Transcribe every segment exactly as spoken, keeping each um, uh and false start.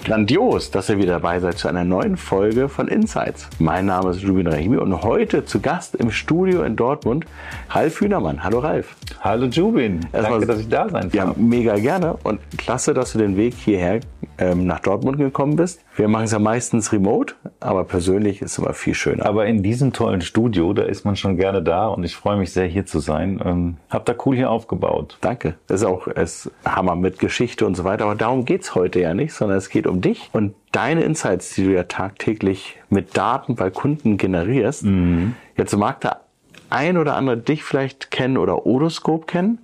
Grandios, dass ihr wieder dabei seid zu einer neuen Folge von Insights. Mein Name ist Jubin Rahimi und heute zu Gast im Studio in Dortmund Ralf Hühnermann. Hallo Ralf. Hallo Jubin. Erstmal, danke, dass ich da sein darf. Ja, mega gerne und klasse, dass du den Weg hierher ähm, nach Dortmund gekommen bist. Wir machen es ja meistens remote, aber persönlich ist es immer viel schöner. Aber in diesem tollen Studio, da ist man schon gerne da und ich freue mich sehr, hier zu sein. Ähm, hab da cool hier aufgebaut. Danke. Das ist auch ist Hammer mit Geschichte und so weiter, aber darum geht's heute ja nicht, sondern es geht um dich und deine Insights, die du ja tagtäglich mit Daten bei Kunden generierst. Mhm. Jetzt mag der ein oder andere dich vielleicht kennen oder Odoscope kennen.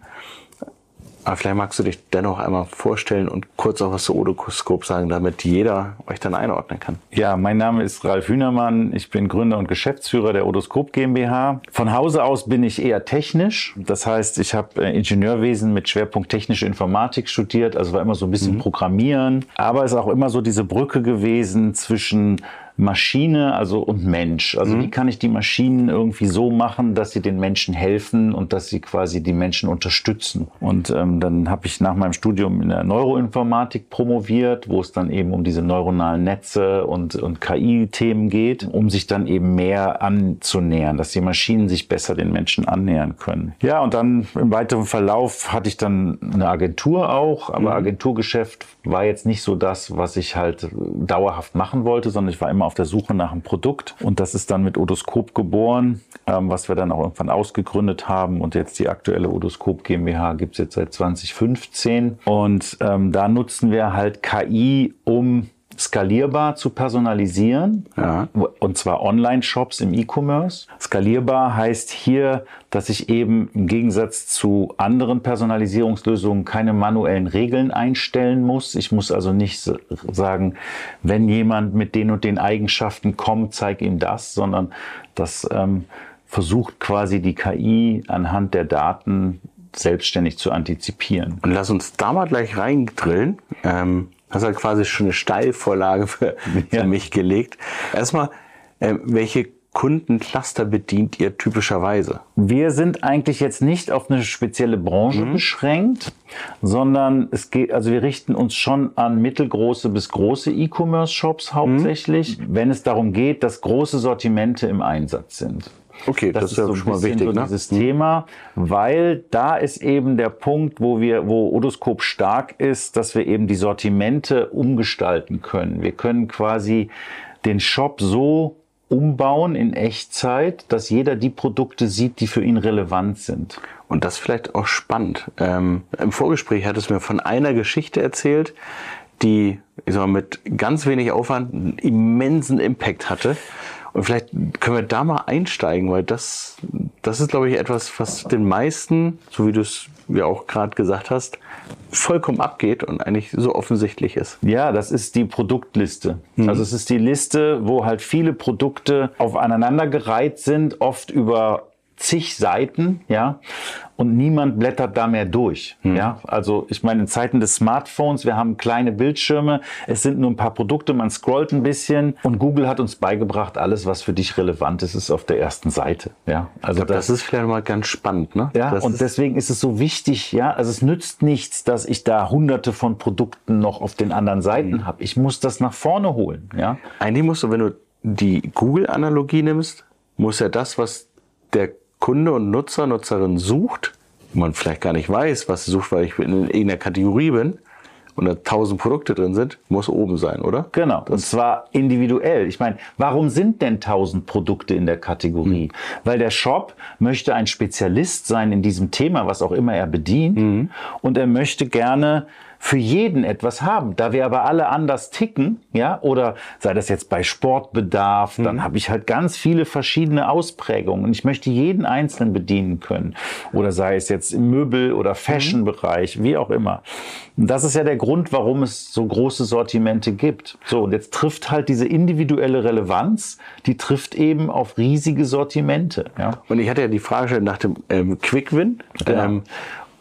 Aber vielleicht magst du dich dennoch einmal vorstellen und kurz auch was zu Odoscope sagen, damit jeder euch dann einordnen kann. Ja, mein Name ist Ralf Hühnermann. Ich bin Gründer und Geschäftsführer der Odoscope GmbH. Von Hause aus bin ich eher technisch. Das heißt, ich habe Ingenieurwesen mit Schwerpunkt technische Informatik studiert. Also war immer so ein bisschen mhm. Programmieren. Aber es ist auch immer so diese Brücke gewesen zwischen Maschine, also und Mensch. Also mhm. wie kann ich die Maschinen irgendwie so machen, dass sie den Menschen helfen und dass sie quasi die Menschen unterstützen. Und ähm, dann habe ich nach meinem Studium in der Neuroinformatik promoviert, wo es dann eben um diese neuronalen Netze und, und K I-Themen geht, um sich dann eben mehr anzunähern, dass die Maschinen sich besser den Menschen annähern können. Ja, und dann im weiteren Verlauf hatte ich dann eine Agentur auch, aber mhm. Agenturgeschäft war jetzt nicht so das, was ich halt dauerhaft machen wollte, sondern ich war immer auf der Suche nach einem Produkt und das ist dann mit Odoscope geboren, ähm, was wir dann auch irgendwann ausgegründet haben und jetzt die aktuelle Odoscope GmbH gibt es jetzt seit zwanzig fünfzehn und ähm, da nutzen wir halt K I, um skalierbar zu personalisieren, ja. Und zwar Online-Shops im E-Commerce. Skalierbar heißt hier, dass ich eben im Gegensatz zu anderen Personalisierungslösungen keine manuellen Regeln einstellen muss. Ich muss also nicht sagen, wenn jemand mit den und den Eigenschaften kommt, zeig ihm das, sondern das ähm, versucht quasi die K I anhand der Daten selbstständig zu antizipieren. Und lass uns da mal gleich reindrillen. Ähm Das hat quasi schon eine Steilvorlage für, für ja. mich gelegt. Erstmal, äh, welche Kundencluster bedient ihr typischerweise? Wir sind eigentlich jetzt nicht auf eine spezielle Branche mhm. beschränkt, sondern es geht, also wir richten uns schon an mittelgroße bis große E-Commerce-Shops hauptsächlich, mhm. wenn es darum geht, dass große Sortimente im Einsatz sind. Okay, das, das ist ja so schon mal wichtig, so ne? Dieses Thema, weil da ist eben der Punkt, wo wir, wo Odoscope stark ist, dass wir eben die Sortimente umgestalten können. Wir können quasi den Shop so umbauen in Echtzeit, dass jeder die Produkte sieht, die für ihn relevant sind. Und das ist vielleicht auch spannend. Ähm, im Vorgespräch hattest du mir von einer Geschichte erzählt, die, ich sag mal, mit ganz wenig Aufwand einen immensen Impact hatte. Und vielleicht können wir da mal einsteigen, weil das, das ist, glaube ich, etwas, was den meisten, so wie du es ja auch gerade gesagt hast, vollkommen abgeht und eigentlich so offensichtlich ist. Ja, das ist die Produktliste. Mhm. Also es ist die Liste, wo halt viele Produkte aufeinandergereiht sind, oft über zig Seiten, ja, und niemand blättert da mehr durch, hm. ja. Also ich meine, in Zeiten des Smartphones, wir haben kleine Bildschirme, es sind nur ein paar Produkte, man scrollt ein bisschen und Google hat uns beigebracht, alles, was für dich relevant ist, ist auf der ersten Seite, ja. Also glaub, das, das ist vielleicht mal ganz spannend, ne? Ja, das und deswegen ist es so wichtig, ja, also es nützt nichts, dass ich da hunderte von Produkten noch auf den anderen Seiten hm. habe. Ich muss das nach vorne holen, ja. Eigentlich musst du, wenn du die Google-Analogie nimmst, muss ja das, was der Kunde und Nutzer, Nutzerin sucht, man vielleicht gar nicht weiß, was sie sucht, weil ich in irgendeiner Kategorie bin und da tausend Produkte drin sind, muss oben sein, oder? Genau, das und zwar individuell. Ich meine, warum sind denn tausend Produkte in der Kategorie? Mhm. Weil der Shop möchte ein Spezialist sein in diesem Thema, was auch immer er bedient, mhm. und er möchte gerne für jeden etwas haben. Da wir aber alle anders ticken, ja, oder sei das jetzt bei Sportbedarf, mhm. dann habe ich halt ganz viele verschiedene Ausprägungen und ich möchte jeden Einzelnen bedienen können. Oder sei es jetzt im Möbel- oder Fashion-Bereich, mhm. wie auch immer. Und das ist ja der Grund, warum es so große Sortimente gibt. So, und jetzt trifft halt diese individuelle Relevanz, die trifft eben auf riesige Sortimente. Ja. Und ich hatte ja die Frage nach dem ähm, Quick Win. Genau. Ähm,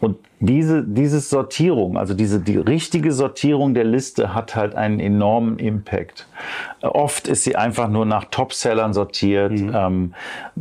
Und diese dieses Sortierung, also diese die richtige Sortierung der Liste hat halt einen enormen Impact. Oft ist sie einfach nur nach Topsellern sortiert. Mhm. Ähm,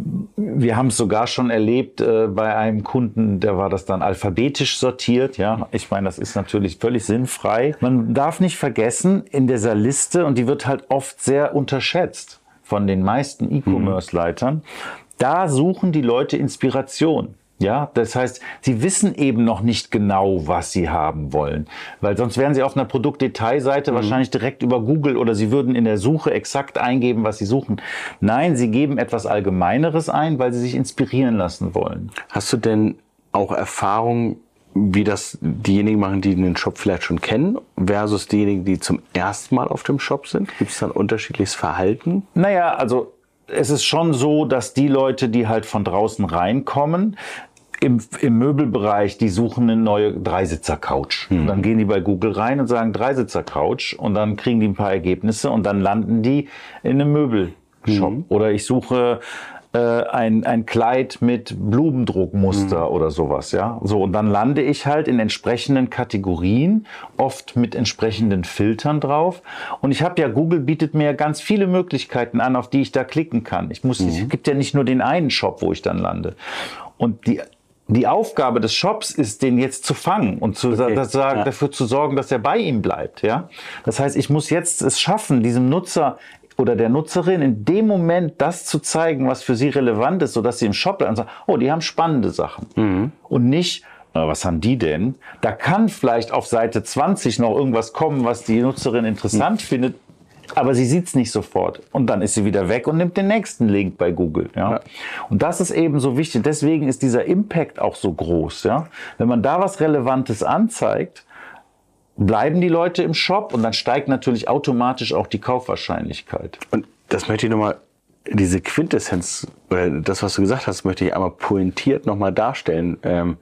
wir haben es sogar schon erlebt äh, bei einem Kunden, der war das dann alphabetisch sortiert. Ja, ich meine, das ist natürlich völlig sinnfrei. Man darf nicht vergessen, in dieser Liste, und die wird halt oft sehr unterschätzt von den meisten E-Commerce-Leitern, mhm. da suchen die Leute Inspiration. Ja, das heißt, sie wissen eben noch nicht genau, was sie haben wollen, weil sonst wären sie auf einer Produktdetailseite mhm. wahrscheinlich direkt über Google oder sie würden in der Suche exakt eingeben, was sie suchen. Nein, sie geben etwas Allgemeineres ein, weil sie sich inspirieren lassen wollen. Hast du denn auch Erfahrung, wie das diejenigen machen, die den Shop vielleicht schon kennen, versus diejenigen, die zum ersten Mal auf dem Shop sind? Gibt es dann unterschiedliches Verhalten? Naja, also es ist schon so, dass die Leute, die halt von draußen reinkommen, Im, im Möbelbereich, die suchen eine neue Dreisitzer-Couch. Mhm. Dann gehen die bei Google rein und sagen Dreisitzer-Couch und dann kriegen die ein paar Ergebnisse und dann landen die in einem Möbelshop. Mhm. Oder ich suche äh, ein, ein Kleid mit Blumendruckmuster mhm. oder sowas. Ja, so, und dann lande ich halt in entsprechenden Kategorien, oft mit entsprechenden Filtern drauf. Und ich habe ja, Google bietet mir ganz viele Möglichkeiten an, auf die ich da klicken kann. Ich muss, mhm. es gibt ja nicht nur den einen Shop, wo ich dann lande. Und die Die Aufgabe des Shops ist, den jetzt zu fangen und zu okay. das, ja. dafür zu sorgen, dass er bei ihm bleibt. Ja, das heißt, ich muss jetzt es schaffen, diesem Nutzer oder der Nutzerin in dem Moment das zu zeigen, was für sie relevant ist, sodass sie im Shop dann sagen, oh, die haben spannende Sachen. Mhm. Und nicht, äh, was haben die denn? Da kann vielleicht auf Seite zwanzig noch irgendwas kommen, was die Nutzerin interessant mhm. findet. Aber sie sieht's nicht sofort. Und dann ist sie wieder weg und nimmt den nächsten Link bei Google. Ja? Ja. Und das ist eben so wichtig. Deswegen ist dieser Impact auch so groß. Ja? Wenn man da was Relevantes anzeigt, bleiben die Leute im Shop und dann steigt natürlich automatisch auch die Kaufwahrscheinlichkeit. Und das möchte ich nochmal, diese Quintessenz, oder das, was du gesagt hast, möchte ich einmal pointiert nochmal darstellen. Ähm,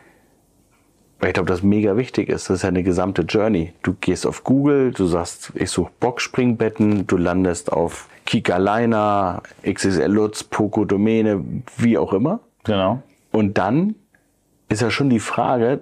Weil ich glaube, das mega wichtig ist. Das ist ja eine gesamte Journey. Du gehst auf Google, du sagst, ich suche Boxspringbetten, du landest auf Kika Liner, X X L Lutz, Poco Domäne, wie auch immer. Genau. Und dann ist ja schon die Frage,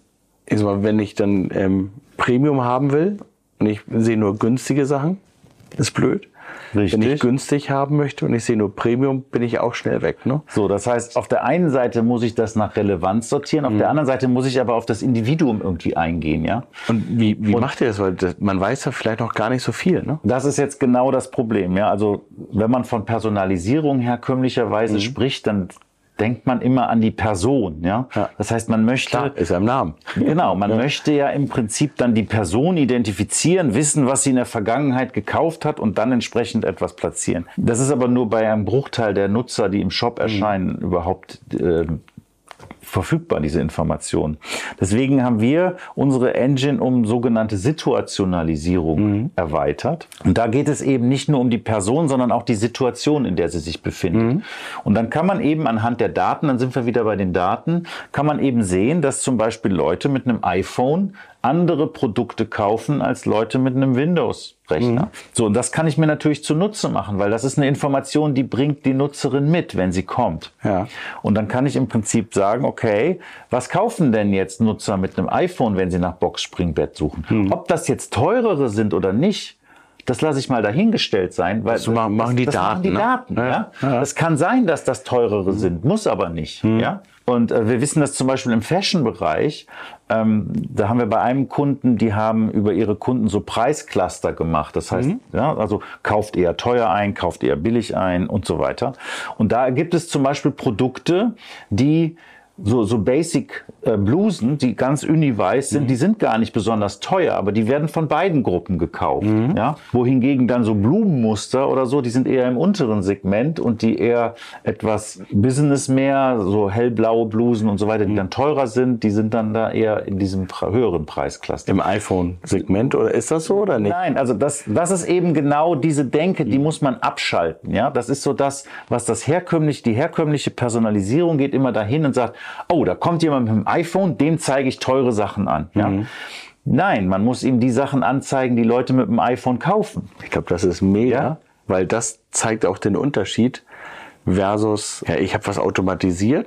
ist mal, wenn ich dann ähm, Premium haben will und ich sehe nur günstige Sachen, ist blöd. Richtig. Wenn ich günstig haben möchte und ich sehe nur Premium, bin ich auch schnell weg. Ne? So, das heißt, auf der einen Seite muss ich das nach Relevanz sortieren, auf mhm. der anderen Seite muss ich aber auf das Individuum irgendwie eingehen. Ja? Und wie, wie und macht ihr das? Weil das, man weiß ja vielleicht noch gar nicht so viel. Ne? Das ist jetzt genau das Problem. Ja? Also wenn man von Personalisierung herkömmlicherweise mhm. spricht, dann denkt man immer an die Person, ja. ja. Das heißt, man möchte... Klar, ist ja im Namen. Genau, man ja. möchte ja im Prinzip dann die Person identifizieren, wissen, was sie in der Vergangenheit gekauft hat und dann entsprechend etwas platzieren. Das ist aber nur bei einem Bruchteil der Nutzer, die im Shop erscheinen, mhm. überhaupt äh, verfügbar, diese Informationen. Deswegen haben wir unsere Engine um sogenannte Situationalisierung mhm. erweitert. Und da geht es eben nicht nur um die Person, sondern auch die Situation, in der sie sich befindet. Mhm. Und dann kann man eben anhand der Daten, dann sind wir wieder bei den Daten, kann man eben sehen, dass zum Beispiel Leute mit einem iPhone andere Produkte kaufen als Leute mit einem Windows-Rechner. Mhm. So, und das kann ich mir natürlich zunutze machen, weil das ist eine Information, die bringt die Nutzerin mit, wenn sie kommt. Ja. Und dann kann ich im Prinzip sagen, okay, was kaufen denn jetzt Nutzer mit einem iPhone, wenn sie nach Boxspringbett suchen? Mhm. Ob das jetzt teurere sind oder nicht, das lasse ich mal dahingestellt sein, weil das machen, machen die das Daten. Machen die ne? Daten ja. Ja. Ja. Das kann sein, dass das teurere mhm. sind, muss aber nicht. Mhm. Ja. Und äh, wir wissen das zum Beispiel im Fashion-Bereich. Ähm, da haben wir bei einem Kunden, die haben über ihre Kunden so Preiscluster gemacht. Das heißt, mhm. ja, also kauft eher teuer ein, kauft eher billig ein und so weiter. Und da gibt es zum Beispiel Produkte, die so, so Basic äh, Blusen, die ganz uni-weiß sind, mhm. die sind gar nicht besonders teuer, aber die werden von beiden Gruppen gekauft. Mhm. Ja? Wohingegen dann so Blumenmuster oder so, die sind eher im unteren Segment und die eher etwas Business mehr, so hellblaue Blusen und so weiter, die mhm. dann teurer sind, die sind dann da eher in diesem höheren Preisklasse. Im iPhone-Segment, oder ist das so oder nicht? Nein, also das, das ist eben genau diese Denke, die mhm. muss man abschalten. Ja? Das ist so das, was das herkömmliche, die herkömmliche Personalisierung geht immer dahin und sagt, oh, da kommt jemand mit dem iPhone, dem zeige ich teure Sachen an. Ja? Mhm. Nein, man muss ihm die Sachen anzeigen, die Leute mit dem iPhone kaufen. Ich glaube, das ist mega, ja? Weil das zeigt auch den Unterschied versus, ja, ich habe was automatisiert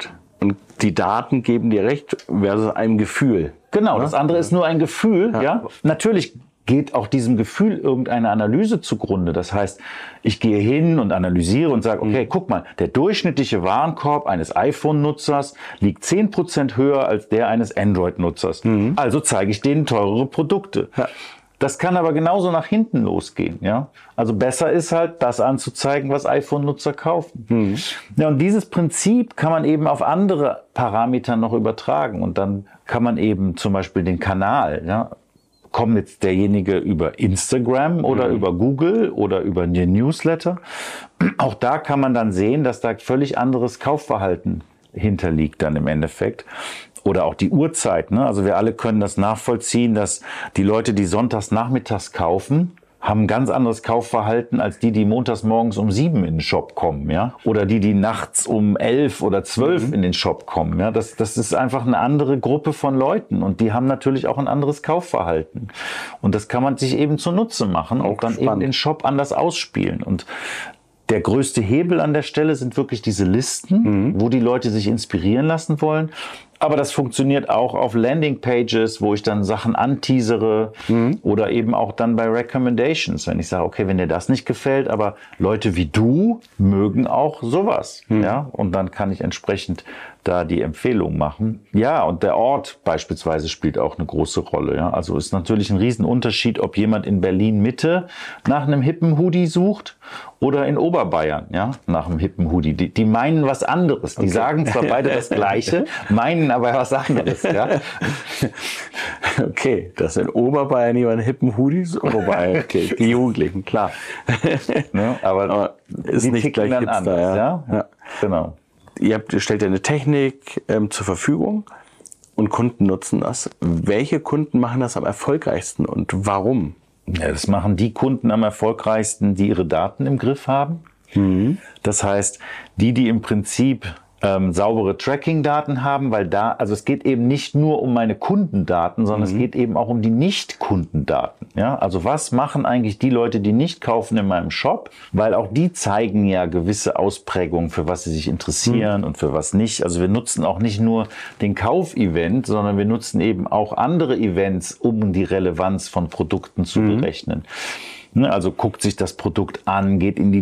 Und die Daten geben dir recht versus ein Gefühl. Genau, ja? Das andere ist nur ein Gefühl. Ja. Ja. Natürlich geht auch diesem Gefühl irgendeine Analyse zugrunde. Das heißt, ich gehe hin und analysiere und sage, okay, mhm. guck mal, der durchschnittliche Warenkorb eines iPhone-Nutzers liegt zehn Prozent höher als der eines Android-Nutzers. Mhm. Also zeige ich denen teurere Produkte. Ja. Das kann aber genauso nach hinten losgehen. Ja? Also besser ist halt, das anzuzeigen, was iPhone-Nutzer kaufen. Mhm. Ja, und dieses Prinzip kann man eben auf andere Parameter noch übertragen. Und dann kann man eben zum Beispiel den Kanal, ja, kommt jetzt derjenige über Instagram oder mhm. über Google oder über den Newsletter. Auch da kann man dann sehen, dass da völlig anderes Kaufverhalten hinterliegt dann im Endeffekt. Oder auch die Uhrzeit. Ne? Also wir alle können das nachvollziehen, dass die Leute, die sonntags nachmittags kaufen, haben ein ganz anderes Kaufverhalten als die, die montags morgens um sieben in den Shop kommen, ja, oder die, die nachts um elf oder zwölf mhm. in den Shop kommen, ja. Das, das ist einfach eine andere Gruppe von Leuten und die haben natürlich auch ein anderes Kaufverhalten. Und das kann man sich eben zunutze machen und dann spannend. Eben den Shop anders ausspielen. Und der größte Hebel an der Stelle sind wirklich diese Listen, mhm. wo die Leute sich inspirieren lassen wollen. Aber das funktioniert auch auf Landingpages, wo ich dann Sachen anteasere mhm. oder eben auch dann bei Recommendations, wenn ich sage, okay, wenn dir das nicht gefällt, aber Leute wie du mögen auch sowas, mhm. ja, und dann kann ich entsprechend da die Empfehlung machen. Ja, und der Ort beispielsweise spielt auch eine große Rolle, ja, also ist natürlich ein Riesenunterschied, ob jemand in Berlin Mitte nach einem hippen Hoodie sucht oder in Oberbayern, ja, nach einem hippen Hoodie. Die, die meinen was anderes, die okay. sagen zwar beide das Gleiche, meinen aber was anderes, ja. Okay, das in Oberbayern jemand hippen Hoodies, Oberbayern, okay, die Jugendlichen, klar. Ne, aber, aber ist nicht gleich dann Hipster, anders, ja. ja? ja. Genau. Ihr habt, stellt ja eine Technik ähm, zur Verfügung und Kunden nutzen das. Welche Kunden machen das am erfolgreichsten und warum? Ja, das machen die Kunden am erfolgreichsten, die ihre Daten im Griff haben. Mhm. Das heißt, die, die im Prinzip ähm, saubere Tracking-Daten haben, weil da, also es geht eben nicht nur um meine Kundendaten, sondern mhm. es geht eben auch um die Nicht-Kundendaten. Ja, also was machen eigentlich die Leute, die nicht kaufen in meinem Shop? Weil auch die zeigen ja gewisse Ausprägungen, für was sie sich interessieren mhm. und für was nicht. Also wir nutzen auch nicht nur den Kauf-Event, sondern wir nutzen eben auch andere Events, um die Relevanz von Produkten zu mhm. berechnen. Also guckt sich das Produkt an, geht in die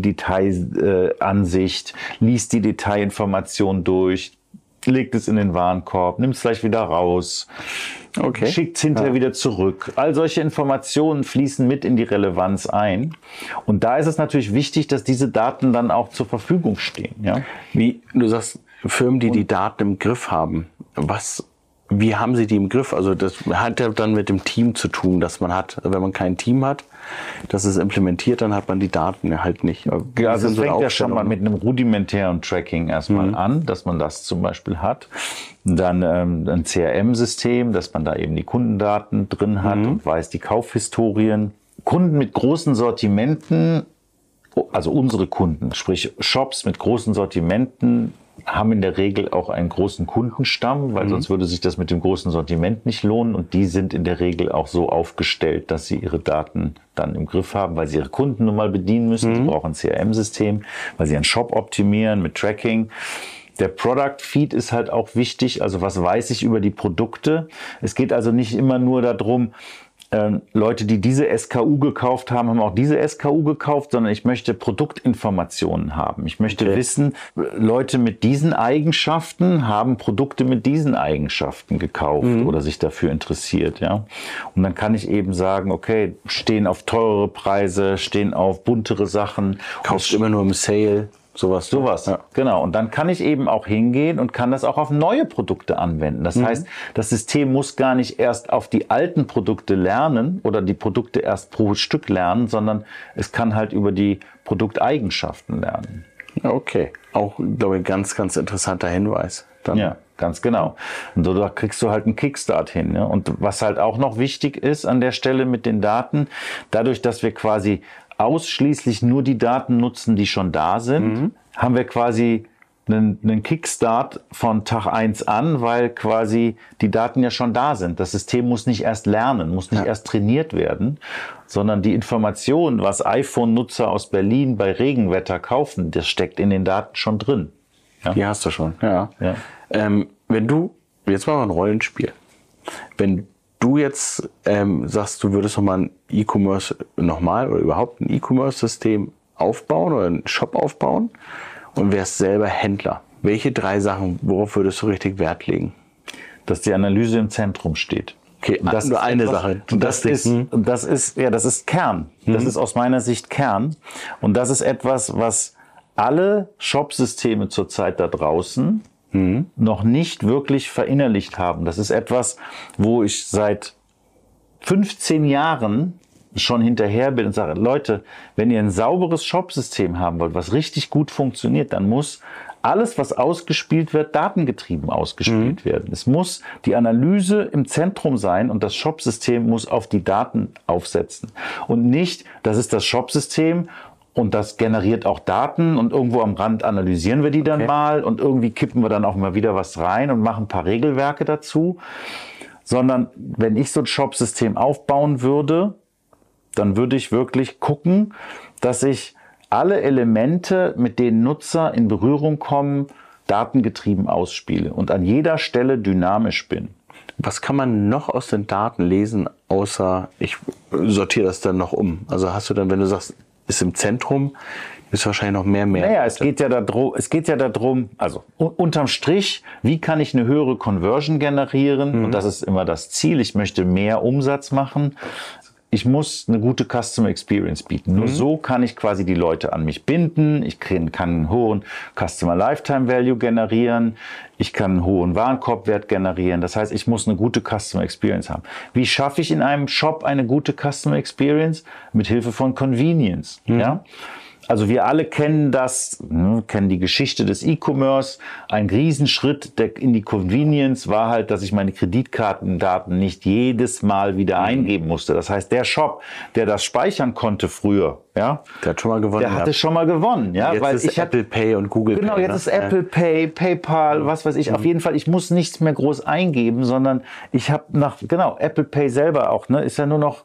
Detailansicht, äh, liest die Detailinformation durch, legt es in den Warenkorb, nimmt es gleich wieder raus, okay. schickt es hinterher ja. wieder zurück. All solche Informationen fließen mit in die Relevanz ein. Und da ist es natürlich wichtig, dass diese Daten dann auch zur Verfügung stehen. Ja? Wie du sagst, Firmen, die Und, die Daten im Griff haben, was... Wie haben sie die im Griff? Also das hat ja dann mit dem Team zu tun, das man hat. Wenn man kein Team hat, das ist implementiert, dann hat man die Daten halt nicht. Ja, also es fängt ja schon mal mit einem rudimentären Tracking erstmal mhm. an, dass man das zum Beispiel hat. Dann ähm, ein C R M-System, dass man da eben die Kundendaten drin hat mhm. und weiß die Kaufhistorien. Kunden mit großen Sortimenten, also unsere Kunden, sprich Shops mit großen Sortimenten, haben in der Regel auch einen großen Kundenstamm, weil mhm. sonst würde sich das mit dem großen Sortiment nicht lohnen. Und die sind in der Regel auch so aufgestellt, dass sie ihre Daten dann im Griff haben, weil sie ihre Kunden nun mal bedienen müssen. Mhm. Sie brauchen ein C R M-System, weil sie einen Shop optimieren mit Tracking. Der Product Feed ist halt auch wichtig. Also was weiß ich über die Produkte? Es geht also nicht immer nur darum, Ähm, Leute, die diese S K U gekauft haben, haben auch diese S K U gekauft, sondern ich möchte Produktinformationen haben. Ich möchte okay. wissen, Leute mit diesen Eigenschaften haben Produkte mit diesen Eigenschaften gekauft mhm. oder sich dafür interessiert. Ja? Und dann kann ich eben sagen, okay, stehen auf teurere Preise, stehen auf buntere Sachen. Kaufst immer nur im Sale. Sowas. Sowas, ja. Genau. Und dann kann ich eben auch hingehen und kann das auch auf neue Produkte anwenden. Das mhm. heißt, das System muss gar nicht erst auf die alten Produkte lernen oder die Produkte erst pro Stück lernen, sondern es kann halt über die Produkteigenschaften lernen. Okay. Auch, glaube ich, ein ganz, ganz interessanter Hinweis. Dann. Ja, ganz genau. Und so da kriegst du halt einen Kickstart hin. Ja? Und was halt auch noch wichtig ist an der Stelle mit den Daten, dadurch, dass wir quasi ausschließlich nur die Daten nutzen, die schon da sind, mhm. haben wir quasi einen, einen Kickstart von Tag eins an, weil quasi die Daten ja schon da sind. Das System muss nicht erst lernen, muss nicht ja. erst trainiert werden, sondern die Information, was iPhone-Nutzer aus Berlin bei Regenwetter kaufen, das steckt in den Daten schon drin. Ja? Die hast du schon, ja. Ja. Ähm, wenn du, jetzt machen wir ein Rollenspiel. Wenn du jetzt ähm, sagst, du würdest nochmal ein E-Commerce nochmal oder überhaupt ein E-Commerce-System aufbauen oder einen Shop aufbauen und wärst selber Händler. Welche drei Sachen, worauf würdest du richtig Wert legen? Dass die Analyse im Zentrum steht. Okay, das nur eine etwas, Sache. Und das, das ist, das ist, ja, das ist Kern. Mhm. Das ist aus meiner Sicht Kern. Und das ist etwas, was alle Shop-Systeme zurzeit da draußen mhm. noch nicht wirklich verinnerlicht haben. Das ist etwas, wo ich seit fünfzehn Jahren schon hinterher bin und sage, Leute, wenn ihr ein sauberes Shop-System haben wollt, was richtig gut funktioniert, dann muss alles, was ausgespielt wird, datengetrieben ausgespielt mhm. werden. Es muss die Analyse im Zentrum sein und das Shop-System muss auf die Daten aufsetzen. Und nicht, das ist das Shop-System und das generiert auch Daten und irgendwo am Rand analysieren wir die dann okay. mal und irgendwie kippen wir dann auch mal wieder was rein und machen ein paar Regelwerke dazu. Sondern wenn ich so ein Shop-System aufbauen würde, dann würde ich wirklich gucken, dass ich alle Elemente, mit denen Nutzer in Berührung kommen, datengetrieben ausspiele und an jeder Stelle dynamisch bin. Was kann man noch aus den Daten lesen, außer ich sortiere das dann noch um? Also hast du dann, wenn du sagst, ist im Zentrum, ist wahrscheinlich noch mehr, mehr. Naja, es geht ja darum, es geht ja darum, also unterm Strich, wie kann ich eine höhere Conversion generieren? Mhm. Und das ist immer das Ziel. Ich möchte mehr Umsatz machen. Ich muss eine gute Customer Experience bieten. Nur mhm. so kann ich quasi die Leute an mich binden. Ich kann einen hohen Customer Lifetime Value generieren. Ich kann einen hohen Warenkorbwert generieren. Das heißt, ich muss eine gute Customer Experience haben. Wie schaffe ich in einem Shop eine gute Customer Experience? Mit Hilfe von Convenience. Mhm. Ja? Also wir alle kennen das, ne, kennen die Geschichte des E-Commerce. Ein Riesenschritt der, in die Convenience war halt, dass ich meine Kreditkartendaten nicht jedes Mal wieder mhm. eingeben musste. Das heißt, der Shop, der das speichern konnte früher, ja, der hat schon mal gewonnen. Der hatte schon mal gewonnen, ja, jetzt weil ist ich Apple hab, Pay und Google genau, Pay. Genau, jetzt ist Apple ja. Pay, PayPal, was weiß ich. Mhm. Auf jeden Fall, ich muss nichts mehr groß eingeben, sondern ich habe nach genau Apple Pay selber auch, ne, ist ja nur noch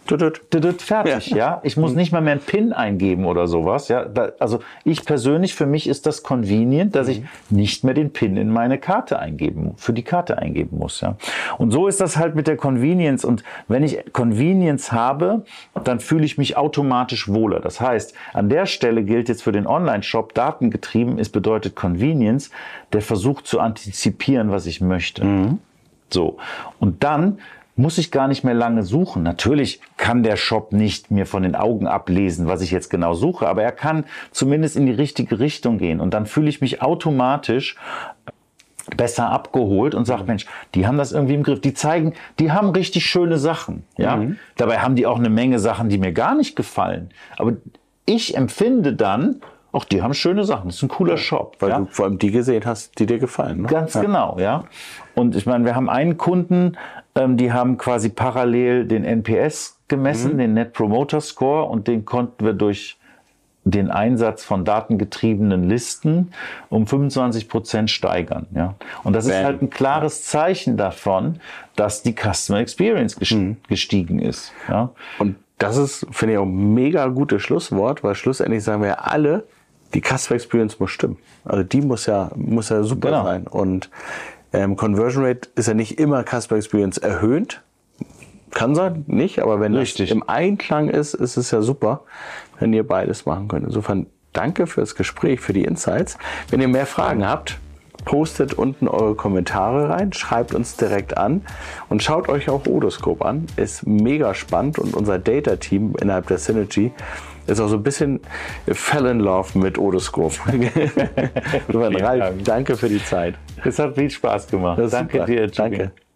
fertig, ja. ja. Ich muss nicht mal mehr einen PIN eingeben oder sowas, ja. Da, also ich persönlich, für mich ist das convenient, dass mhm. ich nicht mehr den PIN in meine Karte eingeben, für die Karte eingeben muss, ja. Und so ist das halt mit der Convenience. Und wenn ich Convenience habe, dann fühle ich mich automatisch wohler. Das heißt, an der Stelle gilt jetzt für den Online-Shop, datengetrieben ist, bedeutet Convenience, der versucht zu antizipieren, was ich möchte. Mhm. So. Und dann muss ich gar nicht mehr lange suchen. Natürlich kann der Shop nicht mir von den Augen ablesen, was ich jetzt genau suche, aber er kann zumindest in die richtige Richtung gehen. Und dann fühle ich mich automatisch besser abgeholt und sage, Mensch, die haben das irgendwie im Griff. Die zeigen, die haben richtig schöne Sachen. Ja? Mhm. Dabei haben die auch eine Menge Sachen, die mir gar nicht gefallen. Aber ich empfinde dann, ach, die haben schöne Sachen. Das ist ein cooler Shop. Weil ja? du vor allem die gesehen hast, die dir gefallen. Ne? Ganz ja. genau, ja. Und ich meine, wir haben einen Kunden, ähm, die haben quasi parallel den N P S gemessen, mhm. den Net Promoter Score, und den konnten wir durch den Einsatz von datengetriebenen Listen um fünfundzwanzig Prozent steigern. Ja? Und das Bam. ist halt ein klares Zeichen davon, dass die Customer Experience gestiegen mhm. ist. Ja? Und das ist, finde ich, auch ein mega gutes Schlusswort, weil schlussendlich sagen wir ja alle, die Customer Experience muss stimmen. Also die muss ja, muss ja super genau. sein. Und ähm, Conversion Rate ist ja nicht immer Customer Experience erhöht. Kann sein, nicht, aber wenn Richtig. das im Einklang ist, ist es ja super, wenn ihr beides machen könnt. Insofern danke fürs Gespräch, für die Insights. Wenn ihr mehr Fragen habt, postet unten eure Kommentare rein, schreibt uns direkt an und schaut euch auch Odoscope an. Ist mega spannend und unser Data-Team innerhalb der Synergy ist auch so ein bisschen fell in love mit Odoscope. Ralf, danke für die Zeit. Es hat viel Spaß gemacht. Danke super. dir. Danke.